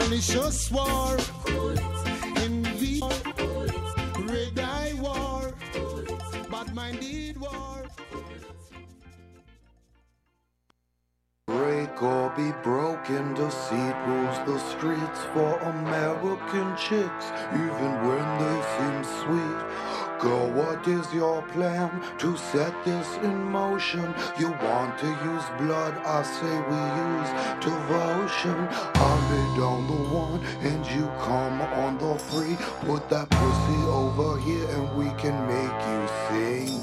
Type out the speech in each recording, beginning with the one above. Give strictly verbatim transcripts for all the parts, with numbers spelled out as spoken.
malicious war, envy, red eye war, bad-minded war. Break or be broken, deceit rules the streets for American chicks, even when they seem sweet. Girl, what is your plan to set this in motion? You want to use blood, I say we use devotion. I'll lay down the one and you come on the three. Put that pussy over here and we can make you sing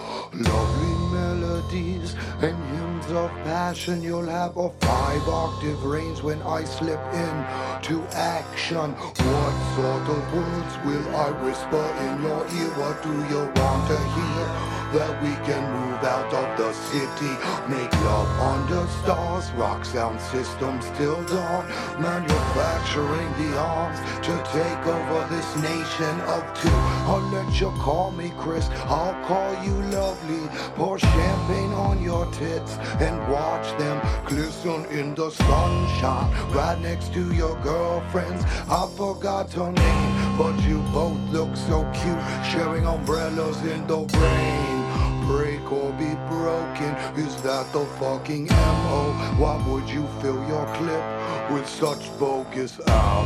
lovely melodies and hymns of passion. You'll have a five octave range when I slip in to action. What sort of words will I whisper in your ear? What do you want to hear? That we can move out of the city, make love under stars, rock sound system still dawn, manufacturing the arms to take over this nation of two. I'll let you call me Chris, I'll call you lovely. Pour champagne on your tits and watch them glisten in the sunshine right next to your girlfriends. I forgot her name, but you both look so cute, sharing umbrellas in the rain. Break or be broken, is that the fucking M O? Why would you fill your clip with such bogus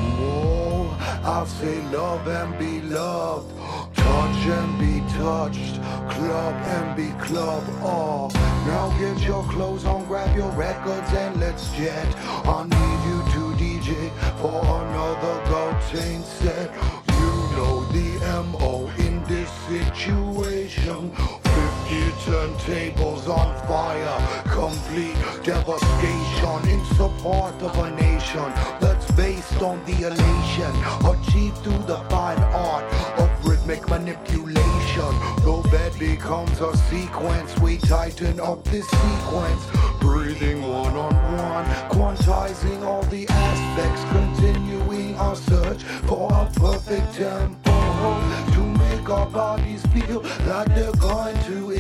ammo? I say love and be loved, touch and be touched, club and be club. Oh, now get your clothes on, grab your records and let's jet. I need you to D J for another gold chain set. You know the M O in this situation. fifty turntables on fire, complete devastation in support of a nation that's based on the elation achieved through the fine art of rhythmic manipulation. Though bed becomes a sequence, we tighten up this sequence, breathing one on one, quantizing all the aspects, continuing our search for a perfect tempo to make our bodies feel like they're going to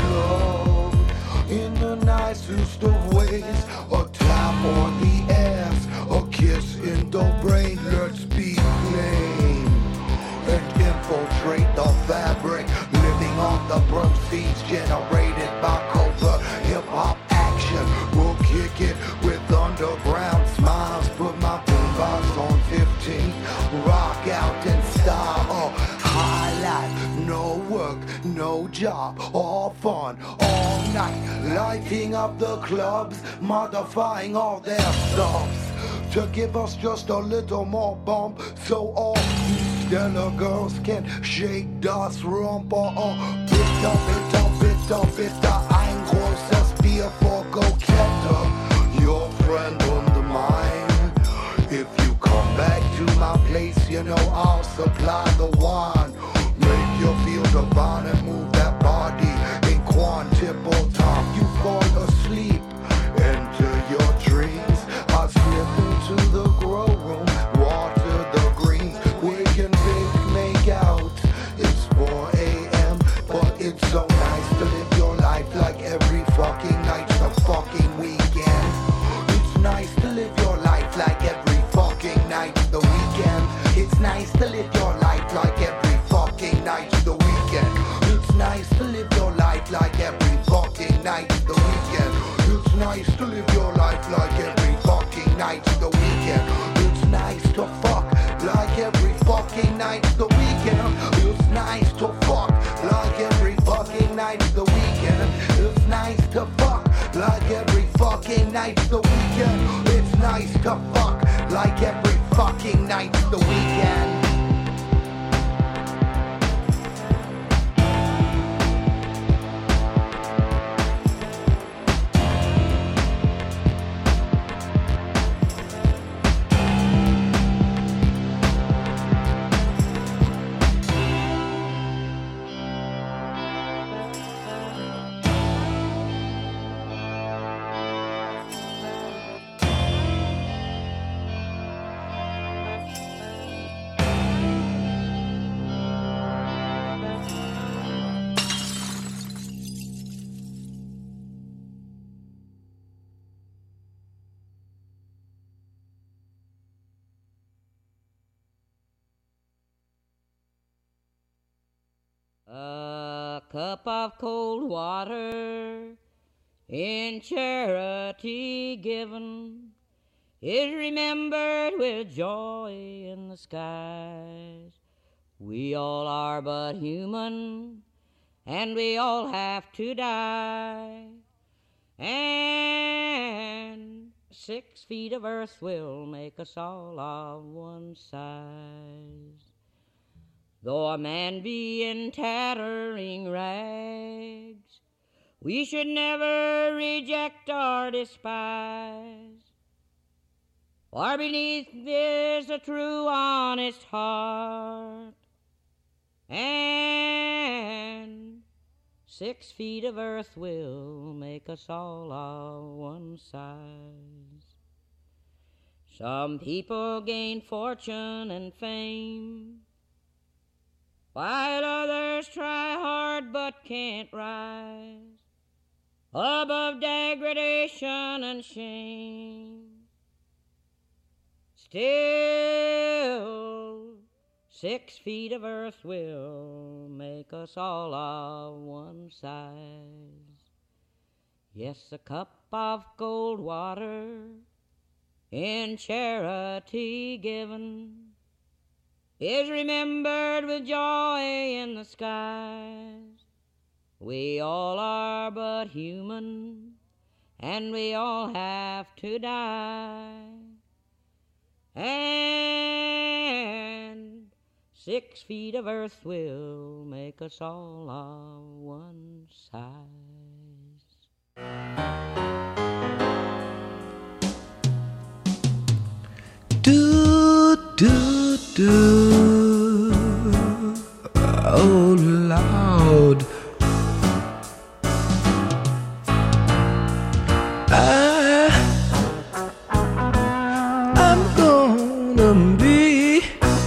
explode in the nicest of ways. A tap on the ass, a kiss in the brain. Let's be plain and infiltrate the fabric, living on the proceeds generated by covert hip-hop action. We'll kick it with underground smiles, put my boombox on fifteen, rock out in style. Oh, high life, no work, no job, all fun, all night, lighting up the clubs, modifying all their stuffs to give us just a little more bump, so all these stellar girls can shake das rump. Oh, oh, bitte, bitte, bitte, bitte, ein großes Bier for Kokette, your friend and mine. If you come back to my place, you know I'll supply the wine. Make you feel divine and move that body in quantiple time. You fall asleep, enter your dreams. I slip into the grow room, water the greens. We can make, make out. It's four a.m., but it's so nice to live your life like every fucking night's a fucking weekend. It's nice to live your life like every fucking night's the weekend. It's nice to live your life like every fucking night's the weekend. It's nice to live your life like every fucking night's the weekend. It's nice to live your life like every fucking night's the weekend. It's nice to fuck like every fucking night's the weekend. It's nice to fuck like every fucking night's the weekend. It's nice to fuck like every fucking night's the weekend. It's nice to fuck like every fucking night's the weekend. cup of cold water in charity given is remembered with joy in the skies. We all are but human, and we all have to die, and six feet of earth will make us all of one size. Though a man be in tattering rags, we should never reject or despise, for beneath is a true honest heart, and six feet of earth will make us all of one size. Some people gain fortune and fame, while others try hard but can't rise above degradation and shame. Still, six feet of earth will make us all of one size. Yes, a cup of cold water in charity given is remembered with joy in the skies. We all are but human, and we all have to die, and six feet of earth will make us all of one size. Do, do, do, oh Lord, I, I'm gonna be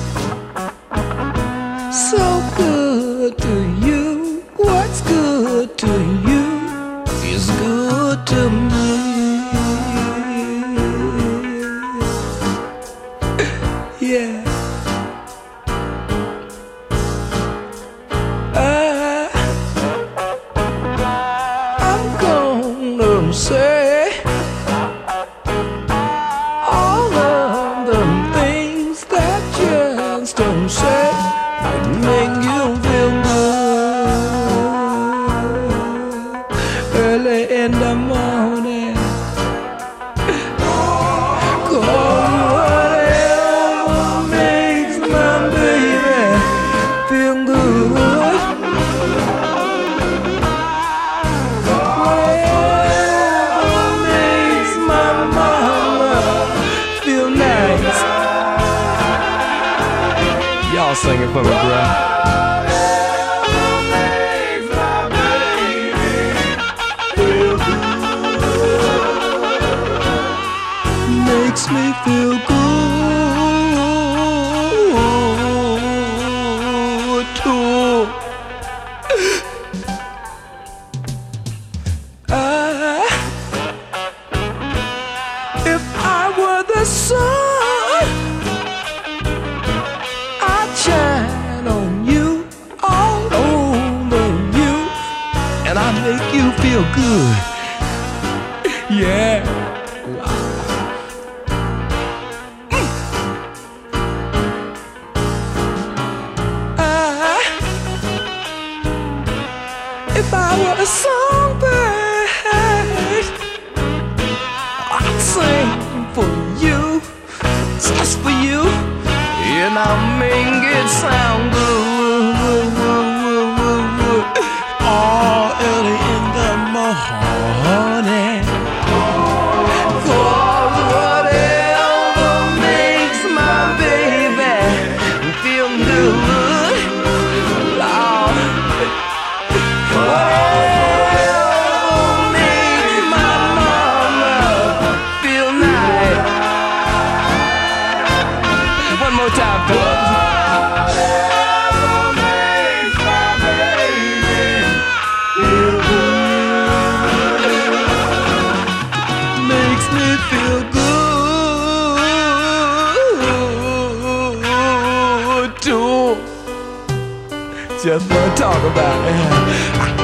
so good to you. What's good to you is good to me. Yeah. I, I'm gonna say all of the things that just don't say would make you feel good early in the morning. 'Cause whatever makes my baby feel good, whatever makes my mama feel nice. Y'all sing it for me, bro. Makes me feel good too. I, if I were the sun, I'd shine on you, all over you, and I'd make you feel good. Yeah. If I were a songbird, I'd sing for you, just for you, and I'll make it sound good. All early in the morning. 'Cause whatever makes my baby feel good, Lord. Whatever makes my mama feel nice. One more time, fellas. Whatever makes my baby just want to talk about it.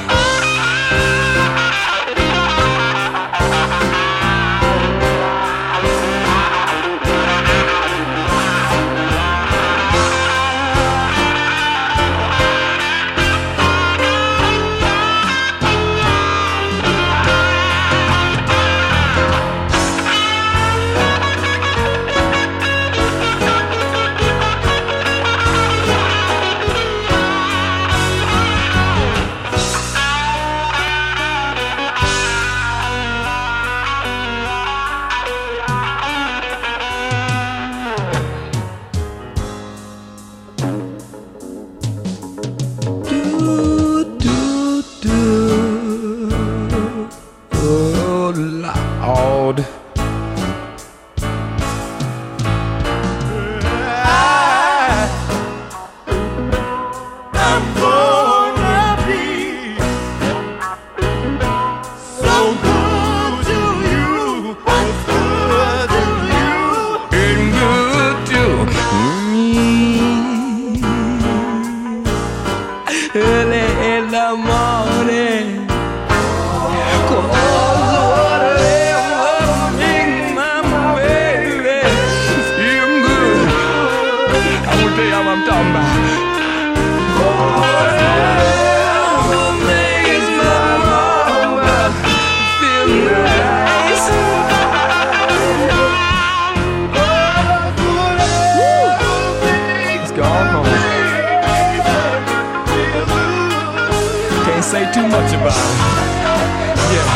Say too much about it. Yeah.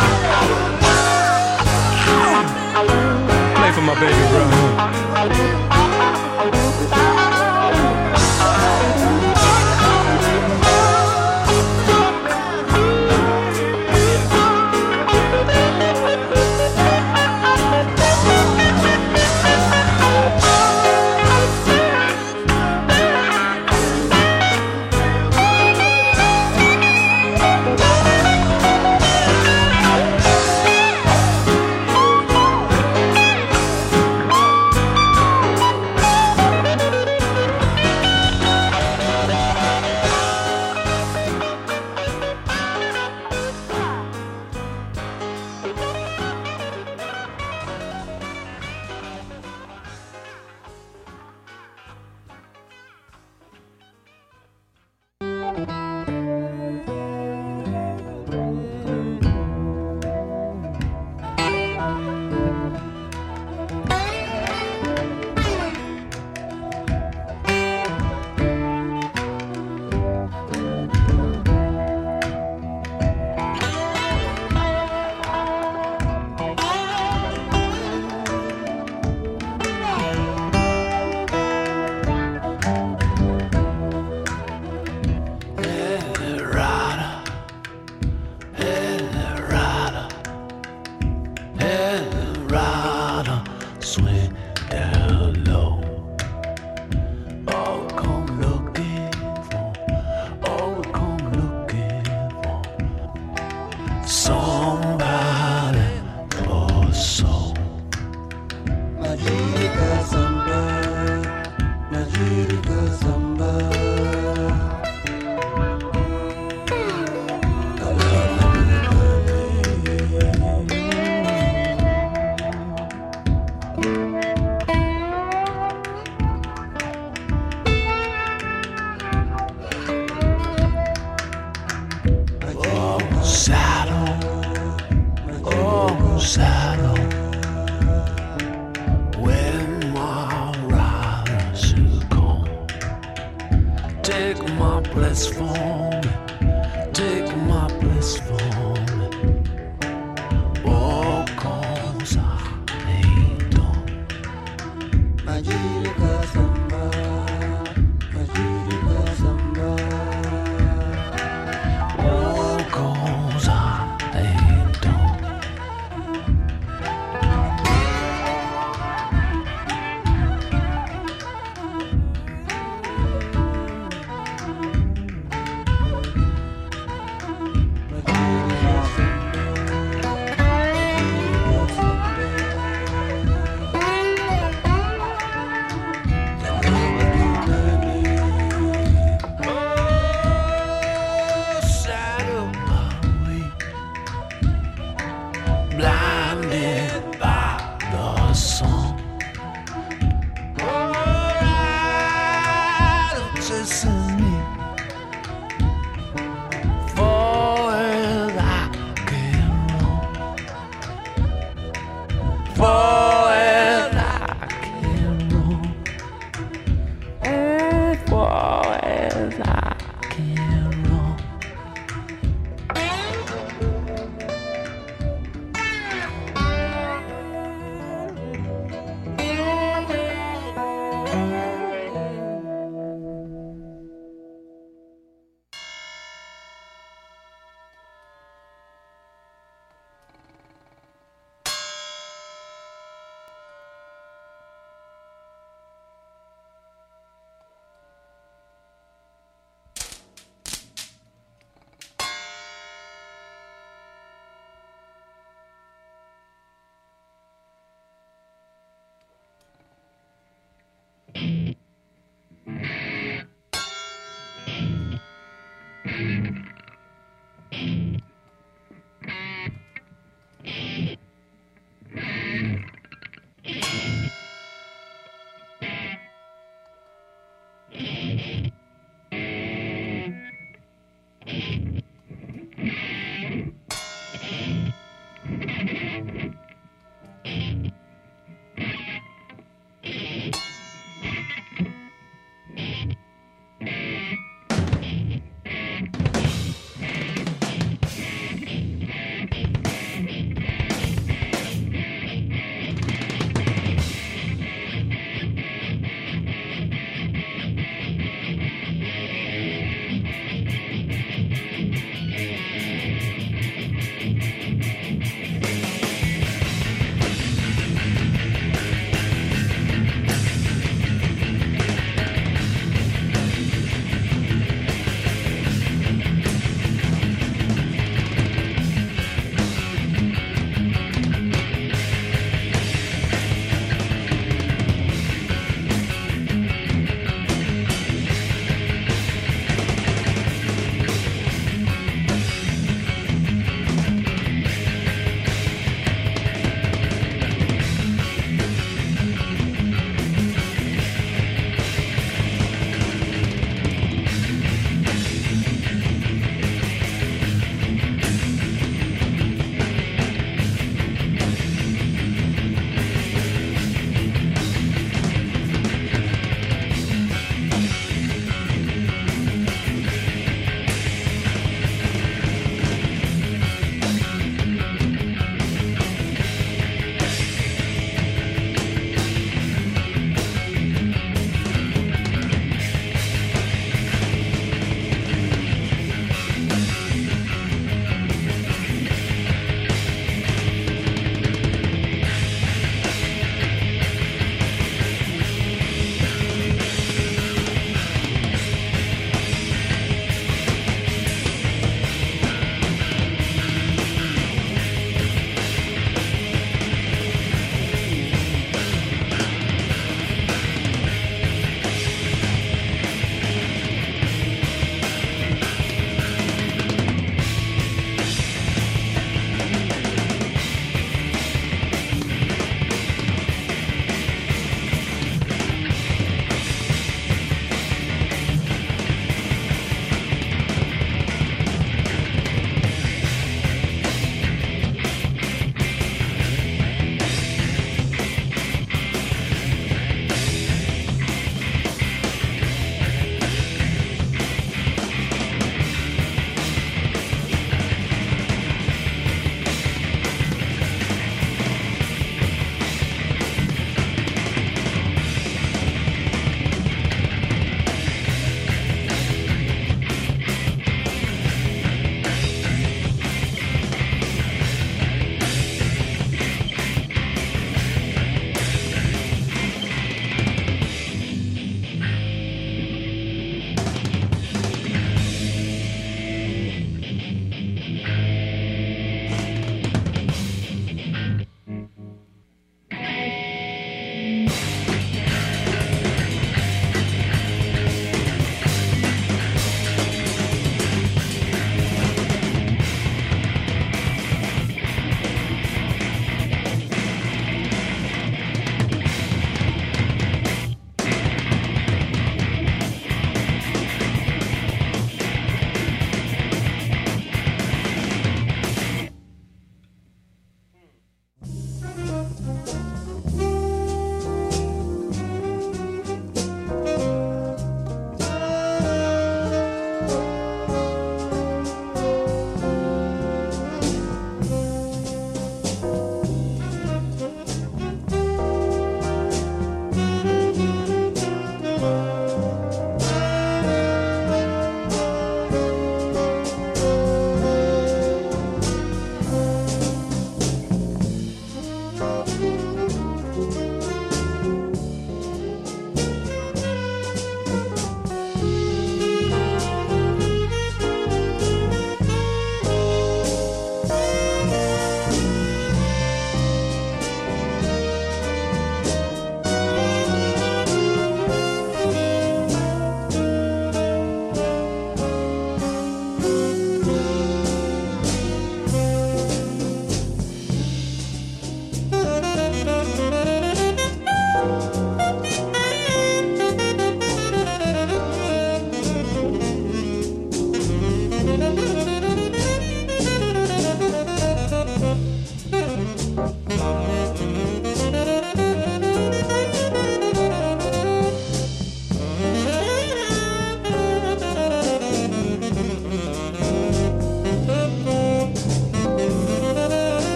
Play for my baby, bro.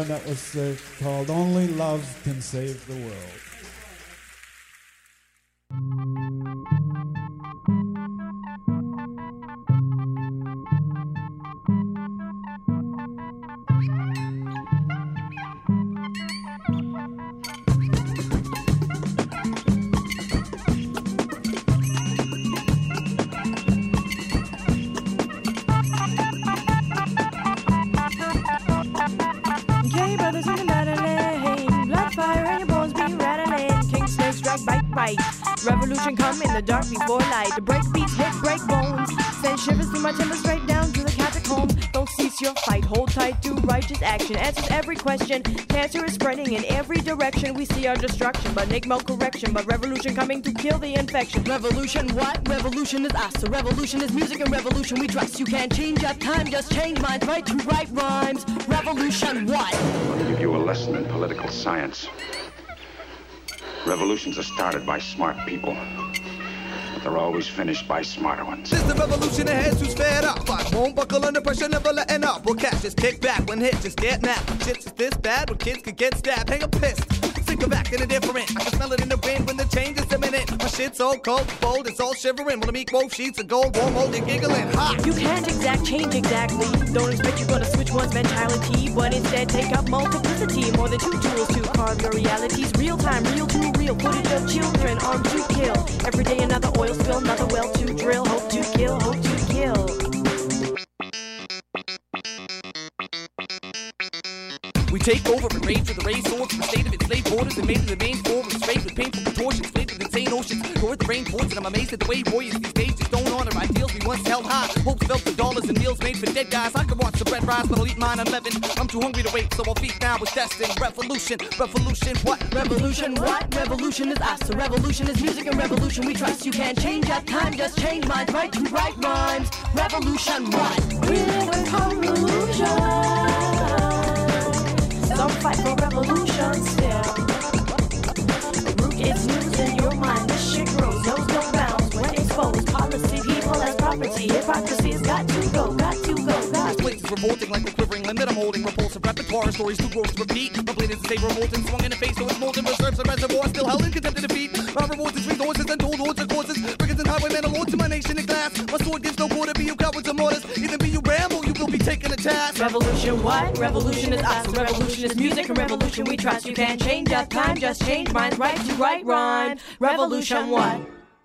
one that was uh, called Only Love Can Save the World. Revolution come in the dark before light. The break beats hit, break bones. Send shivers through my timber straight down to the catacombs. Don't cease your fight, hold tight to righteous action. Answers every question. Cancer is spreading in every direction. We see our destruction, but make no correction. But revolution coming to kill the infection. Revolution what? Revolution is us. So revolution is music and revolution we trust. You can't change up time, just change minds. Right to write rhymes. Revolution what? I'll give you a lesson in political science. Revolutions are started by smart people, but they're always finished by smarter ones. This is the revolution ahead who's fed up. I won't buckle under pressure, never letting up. We'll catch this kick back when hit, just get mad. Shit's just this bad when kids could get stabbed. Hang a pissed. Think of acting indifferent. I can smell it in the wind when the change is imminent. My shit's so cold, bold, it's all shivering. Wanna meet both sheets of gold, warm, old, and giggling. Hot. You can't exact change exactly. Don't expect you're gonna switch one's mentality, but instead take up multiplicity. More than two tools to carve your realities. Real time, real to real footage of children armed to kill. Every day another oil spill, another well to drill. Hope to kill, hope to kill. We take over and rage with the race swords from the state of enslaved borders and made it the main form of straight with painful contortions, flaved with insane oceans. Toward the rainforest, and I'm amazed at the way warriors these days just don't honor ideals we once held high. Hopes felt for dollars and meals made for dead guys. I could watch the bread rise, but I'll eat mine unleavened. I'm too hungry to wait, so I'll feast now. It's destined. Revolution, revolution, what? Revolution, what? Revolution is us. So revolution is music and revolution we trust. You can't change up time, just change minds. Right to write rhymes. Revolution, what? We live in convolution. Some fight for revolution still. Root its news in your mind. This shit grows, knows no bounds. When exposed, policy, people as property. Hypocrisy's got to go, got to go, got This place is revolting like the quivering limb that I'm holding. Repulsive repertoire, stories too gross to repeat. My blade is to say revolting, swung in the face, so it's molten. Reserves a reservoir, still held in contempt to defeat. My rewards is resources and told hordes of courses. Brigands and highwaymen, a lord to my nation in glass. My sword gives no quarter, be you cowards and mortars. Even be you ramble, you will be taken a task. Revolution what? Revolution is us. Revolution is music and revolution we trust. You can't change up time, just change minds. Right to write rhymes. Revolution what?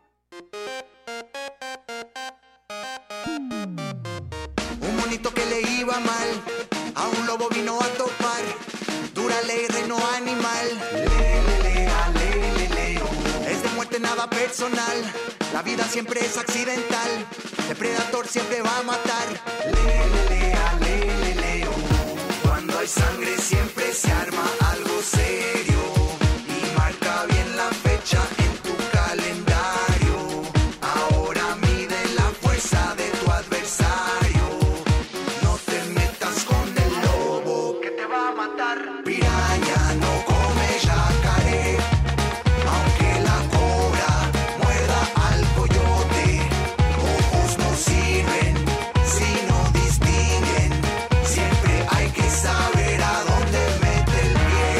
Un monito que le iba mal, a un lobo vino a topar. Dura ley, reino animal. Le, le, le, a, le, le, le, oh. Es de muerte nada personal. La vida siempre es accidental. Depredador siempre va a matar. Le, le, le, a, le, le, le, oh. Cuando hay sangre siempre se arma algo serio. Y marca bien la fecha en tu calendario. Ahora mide la fuerza de tu adversario. No te metas con el lobo que te va a matar. Piraña no come yacaré. Aunque la cobra muerda al coyote. Ojos no sirven si no distinguen. Siempre hay que saber a dónde mete el pie.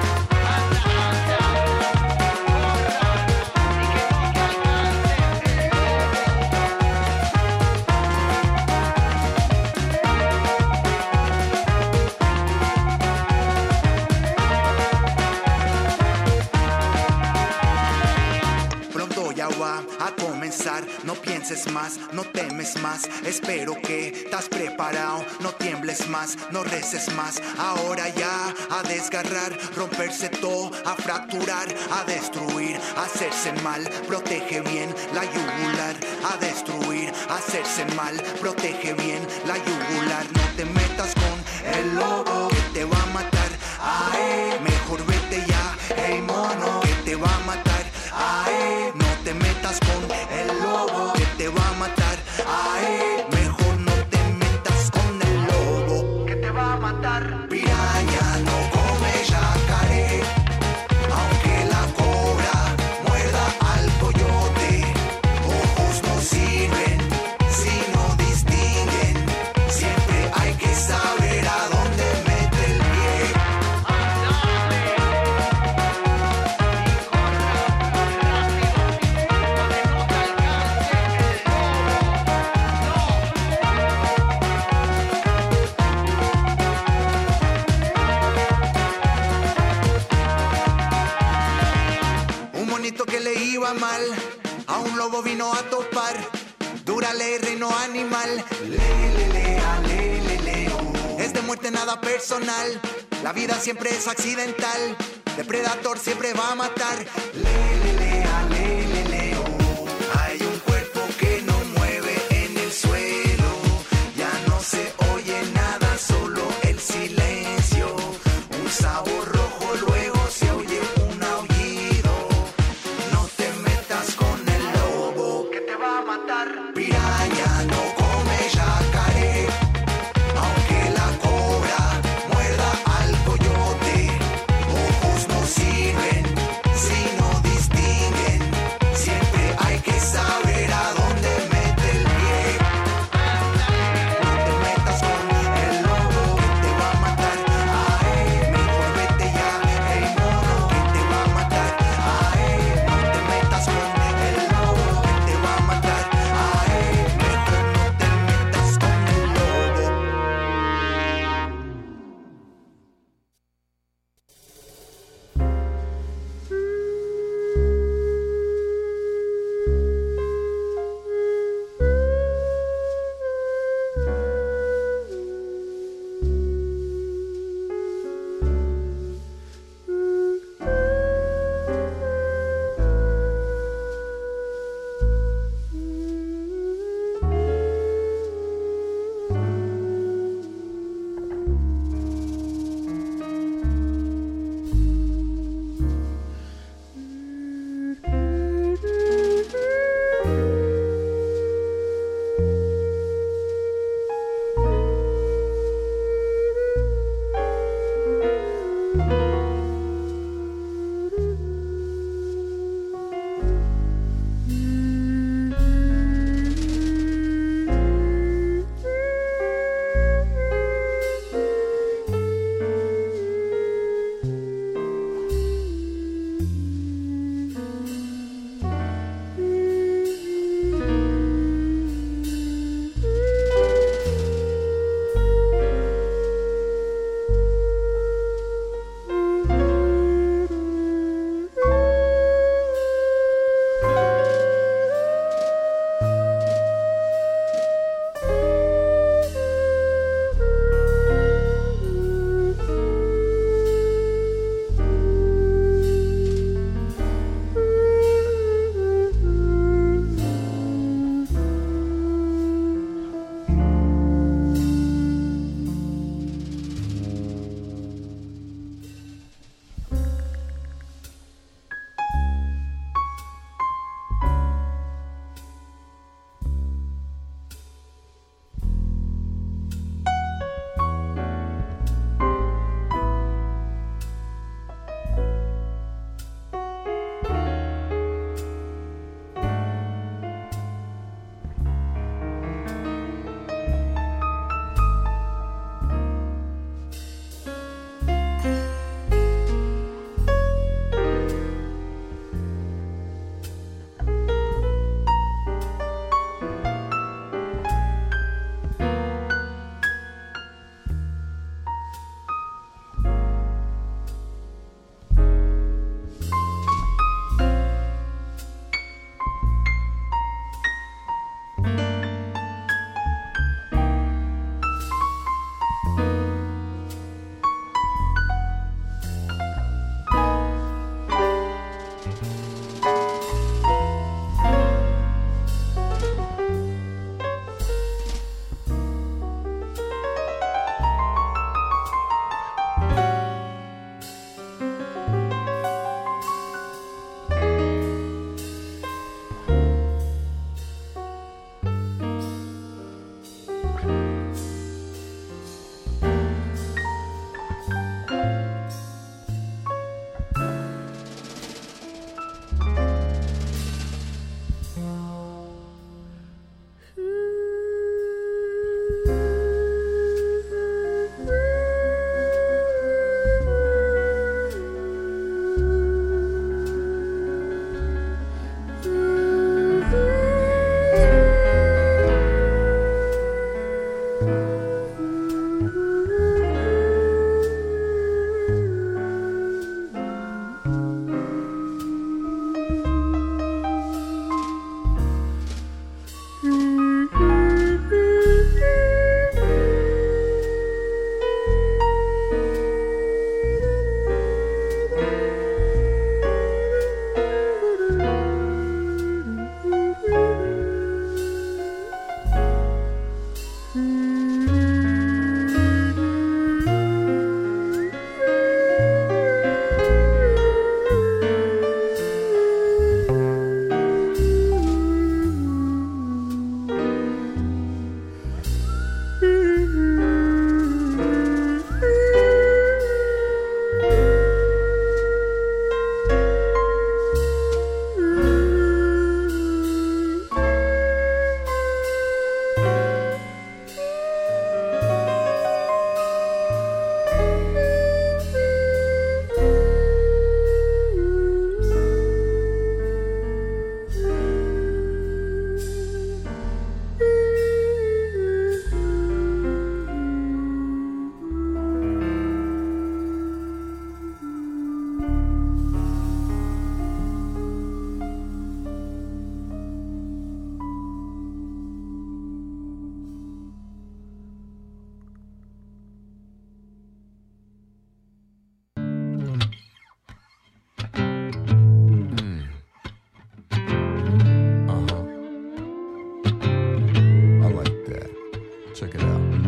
Pronto ya va a comenzar, no pienses más, no temes más, espero que estás preparado, no tiembles más, no reces más, ahora ya a desgarrar, romperse todo, a fracturar, a destruir, hacerse mal, protege bien la yugular, a destruir, hacerse mal, protege bien la yugular, no te metas con el lobo que te va a matar, ay, mejor vete ya, hey mono, que te va a matar, ay, no te metas con el lobo que te va a matar, ay, mejor no te metas con el lobo que te va a matar. Piraña no come yacaré, aunque la cobra muerda al coyote. Ojos no sirven si no distinguen, siempre hay que saber a dónde meter. iba mal, a un lobo vino a topar. Dura ley, reino animal. Le, le, le, a, le, le, le, oh. Es de muerte nada personal. La vida siempre es accidental. Depredador siempre va a matar. Le, le, le, a, le, le, le, oh. Hay un cuerpo que no mueve en el suelo. Ya no se oye nada, solo el silencio. Un sabor rojo, luego se oye un aullido. No te metas con el lobo que te va a matar. Piraña no come yacaré, aunque la cobra muerda al coyote. Ojos no sirven si no distinguen.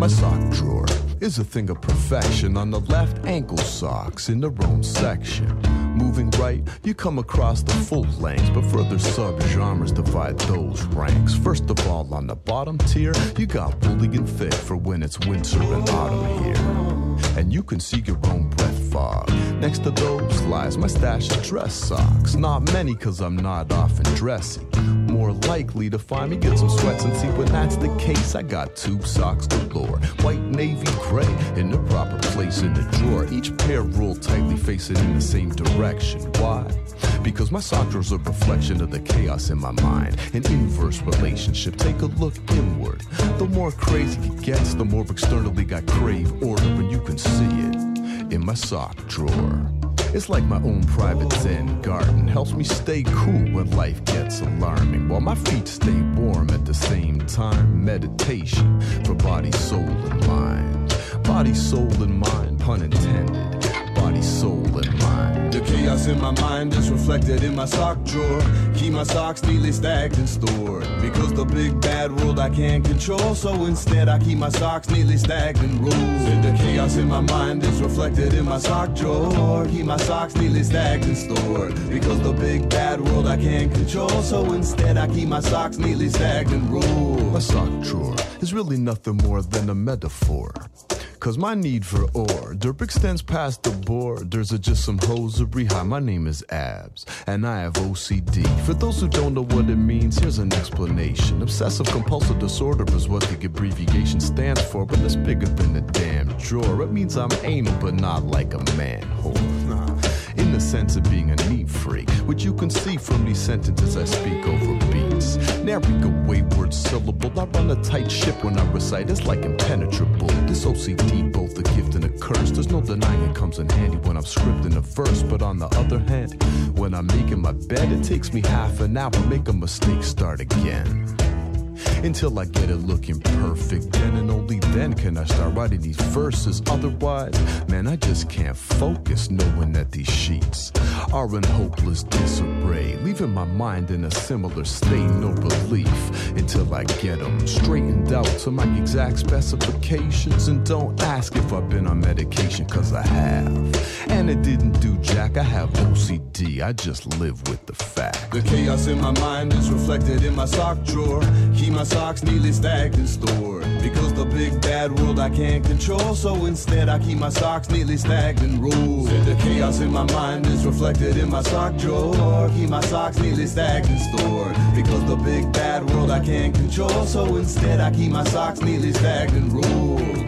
My sock drawer is a thing of perfection. On the left, ankle socks in their own section. Moving right, you come across the full lengths, but further sub-genres divide those ranks. First of all, on the bottom tier, you got woolly and thick for when it's winter and autumn here. And you can see your own breath fog. Next to those lies my stash of dress socks. Not many, cause I'm not often dressy. More likely to find me get some sweats and see when that's the case. I got tube socks galore, white, navy, gray, in the proper place in the drawer. Each pair rolled tightly, facing in the same direction. Why? Because my sock drawer's a reflection of the chaos in my mind. An inverse relationship, take a look inward. The more crazy it gets, the more externally I crave order, and you can see it in my sock drawer. It's like my own private zen garden. Helps me stay cool when life gets alarming, while my feet stay warm at the same time. Meditation for body, soul, and mind. Body, soul, and mind, pun intended. Body, soul, and mind. The chaos in my mind is reflected in my sock drawer. Keep my socks neatly stacked and stored, because the big bad world I can't control. So instead I keep my socks neatly stacked and rolled. And the chaos in my mind is reflected in my sock drawer. Keep my socks neatly stacked and stored, because the big bad world I can't control. So instead I keep my socks neatly stacked and rolled. My sock drawer is really nothing more than a metaphor, cause my need for ore derp extends past the borders of just some hosiery. Hi, my name is Abs, and I have O C D. For those who don't know what it means, here's an explanation. Obsessive compulsive disorder is what the abbreviation stands for, but it's bigger than a damn drawer. It means I'm anal, but not like a manhole. Nah. In the sense of being a neat freak, which you can see from these sentences I speak over beats. Nary a wayward syllable, I run a tight ship when I recite, it's like impenetrable. This O C D, both a gift and a curse. There's no denying it comes in handy when I'm scripting a verse. But on the other hand, when I'm making my bed, it takes me half an hour, make a mistake, start again. Until I get it looking perfect, then and only then can I start writing these verses. Otherwise, man, I just can't focus, knowing that these sheets are in hopeless disarray, leaving my mind in a similar state, no relief, until I get them straightened out to my exact specifications. And don't ask if I've been on medication, cause I have, and it didn't do jack. I have O C D, I just live with the fact. The chaos in my mind is reflected in my sock drawer. Keep my socks neatly stacked and stored, because the big bad world I can't control. So instead I keep my socks neatly stacked and rolled. And the chaos in my mind is reflected in my sock drawer. Keep my socks neatly stacked and stored, because the big bad world I can't control. So instead I keep my socks neatly stacked and rolled.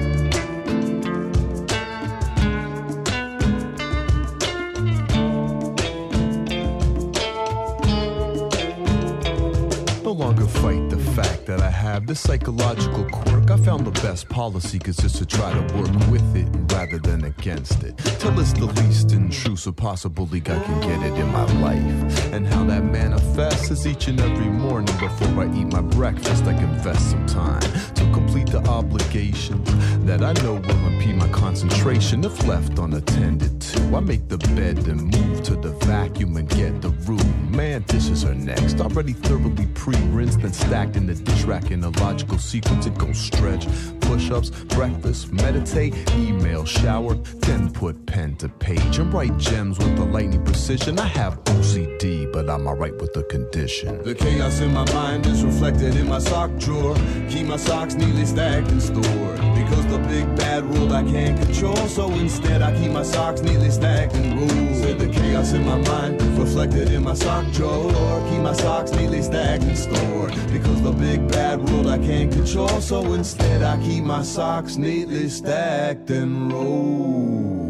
Fight the fact that I have this psychological quirk. I found the best policy consists to try to work with it rather than against it, till it's the least intrusive possible league I can get it in my life. And how that manifests is each and every morning before I eat my breakfast, I invest some time to complete the obligations that I know will impede my concentration if left unattended to. I make the bed and move to the vacuum and get the room. Man, dishes are next, already thoroughly pre-rinsed and stacked in the dish rack in a logical sequence. It goes stretch, push-ups, breakfast, meditate, email, shower, then put pen to page and write gems with a lightning precision. I have O C D, but I'm alright with the condition. The chaos in my mind is reflected in my sock drawer. Keep my socks neatly stacked and stored, because the big bad world I can't control. So instead I keep my socks neatly stacked and rolled. Said the chaos in my mind reflected in my sock drawer. Keep my socks neatly stacked and stored, because the big bad world I can't control. So instead I keep my socks neatly stacked and rolled.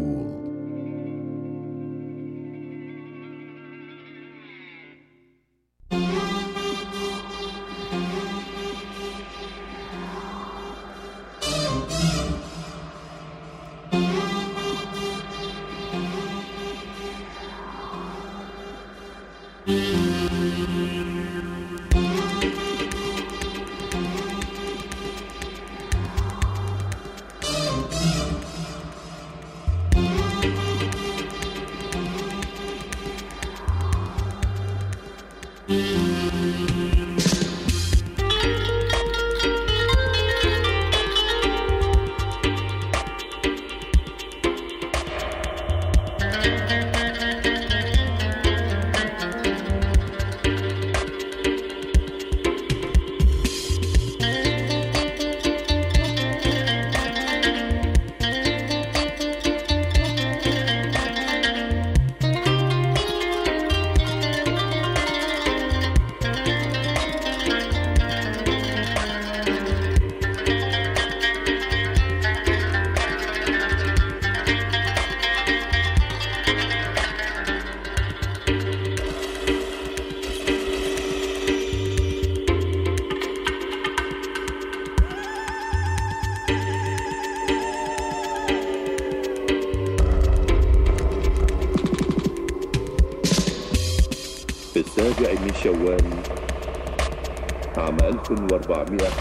السابع من شوال عام ألف وأربعمائة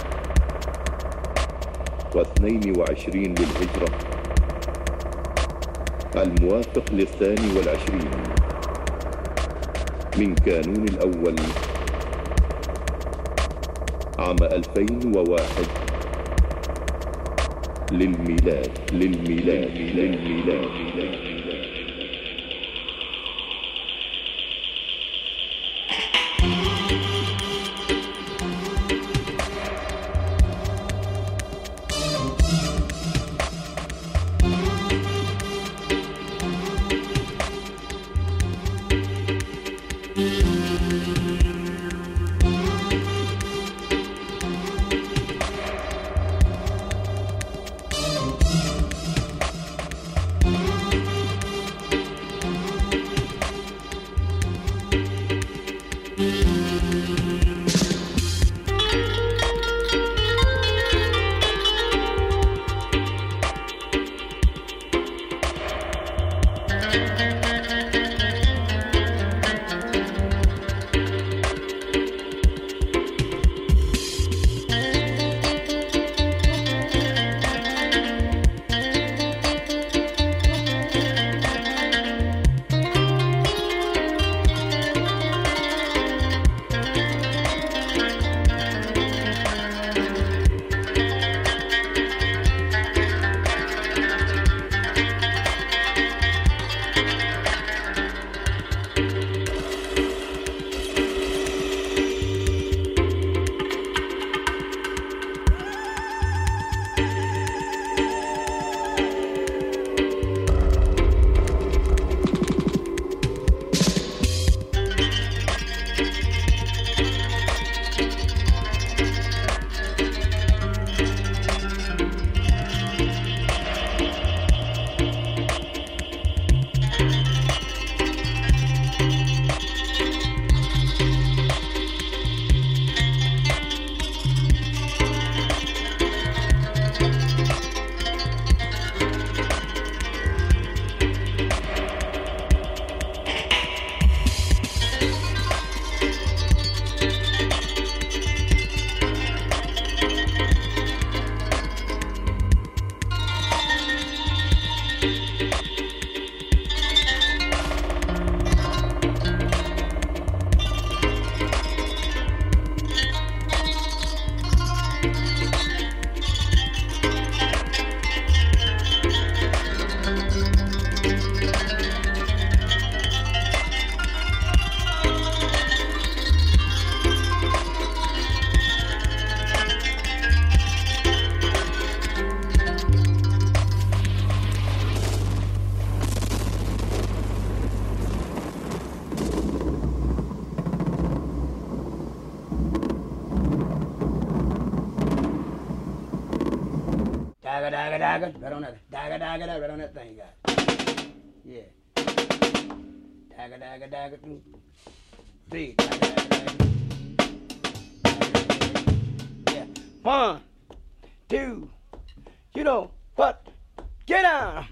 واثنين وعشرين للهجرة، الموافق للثاني والعشرين من كانون الأول عام ألفين وواحد للميلاد للميلاد للميلاد, للميلاد. Dagger, dagger, dagger, right on that. Dagger, dagger, dagger, right on that thing, guys. Yeah. Dagger, dagger, dagger, two, three. Dagger, dagger, dagger. Yeah. One, two, you know what? Get down.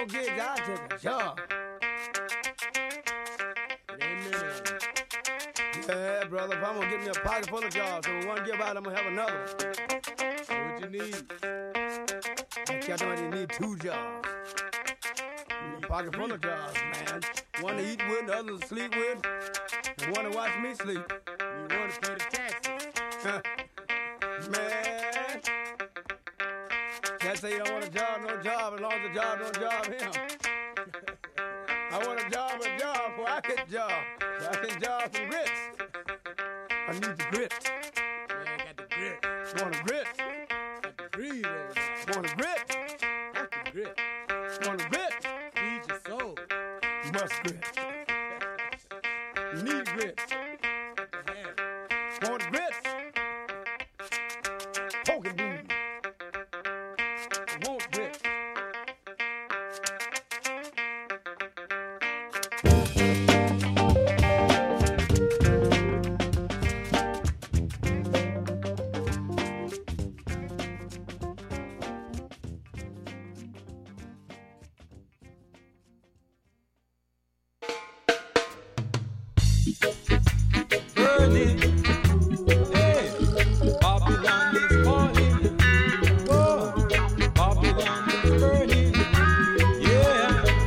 no gigs, I'll take a job. It ain't many of them. Yeah, brother, if I'm gonna get me a pocket full of jobs, so when one give out, I'm gonna have another one. So what you need? I can't know you need two jobs. You need a pocket full of jobs, man. One to eat with, the other to sleep with, and one to watch me sleep. You want to pay the taxes. Man. Can't say you don't want a job, no job, as long as the job don't job him. I want a job, a job, before I get job. So I can job some grits. I need the grit. Yeah, I got the grit. Want a grit? Got the breathe, everybody. Want a grit? Got the grit. Want a grit? Feed your soul. You must grit. You need grit. Want a grit? Poke it, boom. Want grit. Burning, hey, Babylon is falling. Whoa, Babylon is burning, yeah.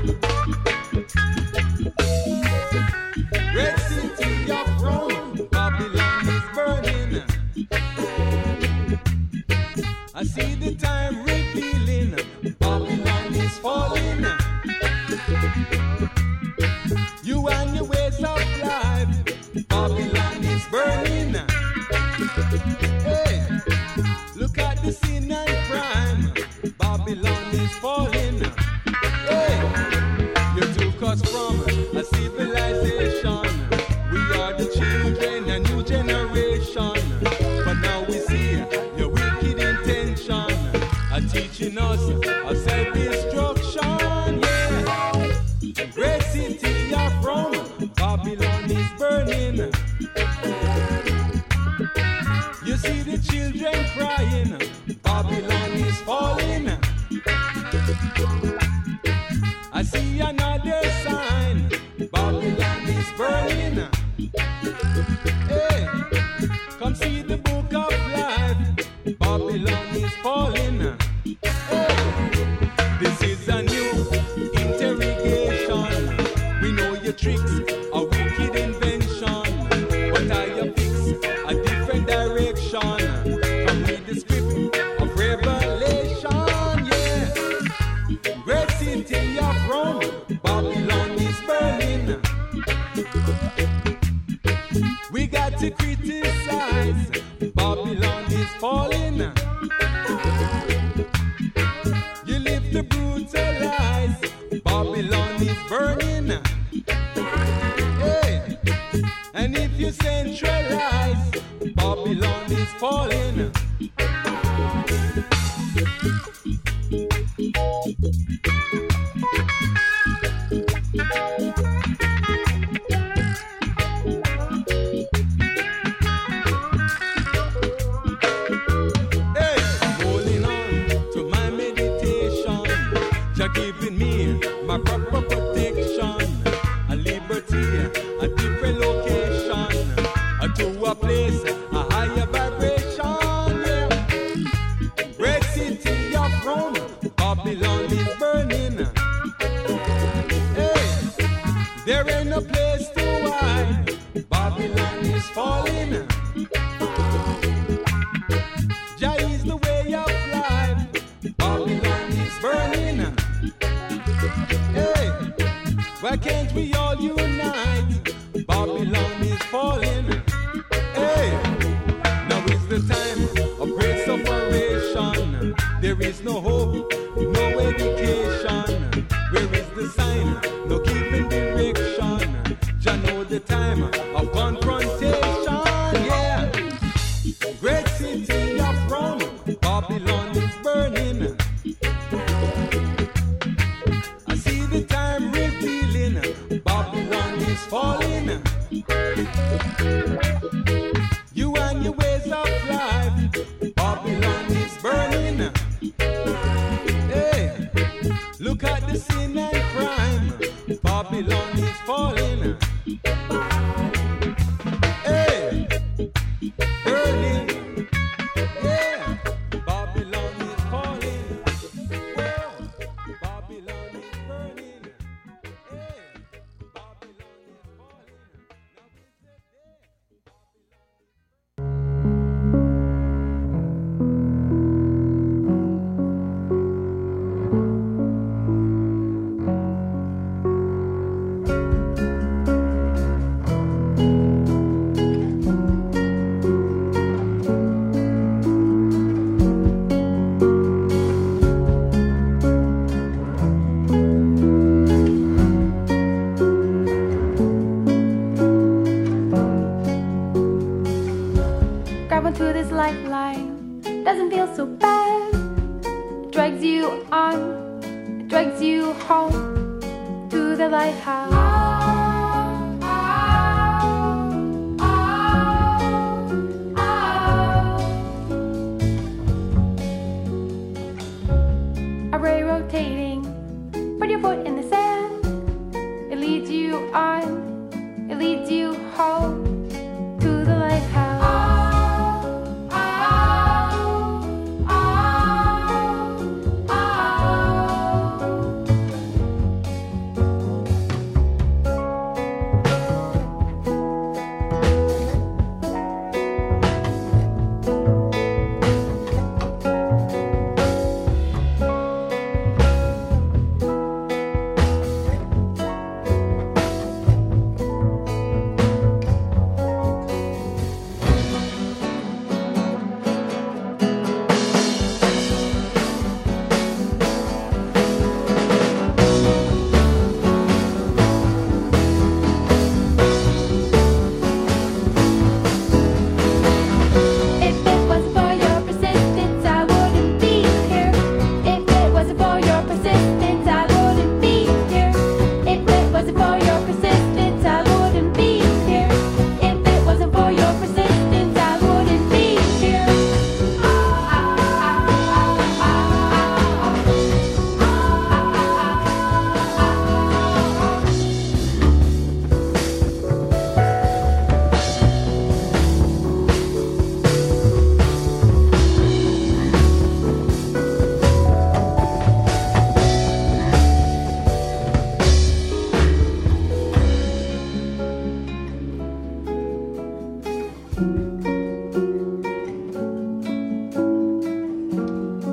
Red city of Rome, Babylon is burning. I see the time revealing, Babylon is falling. You and your ways of life, Babylon is burning. Hey, look at the sin and crime, Babylon is falling. Hey, you took us from a civilization. We are the children, a new generation. But now we see your wicked intention, are teaching us a self-destruction. Yeah, great city of Rome, Babylon is burning. You see the children crying, Babylon is falling. I see another sign, Babylon is burning. Hey, come see the book of life, Babylon is falling. Hey, this is a new interrogation. We know your tricks, a wicked invention. But I have fixed a different direction. Come read the script of Revelation, yeah. Great city of Rome, Babylon is burning. We got to criticize, Babylon is falling. You live to brutalize, Babylon is burning. Hey, and if you centralize, Babylon is falling. Hey, I'm holding on to my meditation. You're giving me my proper protection, a liberty, a different location, a to a place, a higher vibration, yeah. Great city of Rome, Babylon is burning. Hey, there ain't no place to hide, Babylon is falling. Jah is the way of life, Babylon is burning. Hey, why can't we all unite? Babylon is falling. Hey, now is the time of great separation. There is no hope, no education. Where is the sign? No giving direction. Jah know the time of confrontation. Yeah, great city of Rome, Babylon is burning. I see the time revealing, Babylon is falling. You and your ways of life, Babylon is burning. Hey, look at the sin to this lifeline. Doesn't feel so bad. It drags you on, it drags you home to the lighthouse.